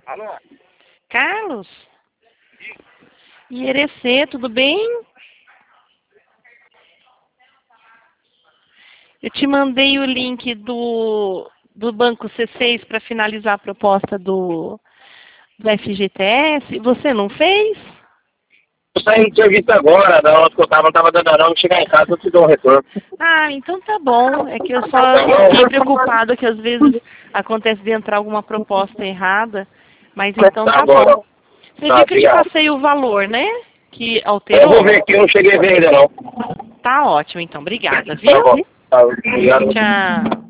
Alô? Carlos? Ierecê, tudo bem? Eu te mandei o link do Banco C6 para finalizar a proposta do FGTS. Você não fez? Eu saí do serviço agora, da onde que eu tava, não tava dando não, chegar em casa eu te dou um retorno. Ah, então tá bom. É que eu só fiquei preocupada que às vezes acontece de entrar alguma proposta errada. Mas então tá bom. Você Tá, viu que eu te obrigado. passei o valor, né? Que Eu alterou? vou ver aqui, eu não cheguei a ver ainda não. Tá ótimo, então. Obrigada, Tá viu? bom. Tá, obrigado. Tchau.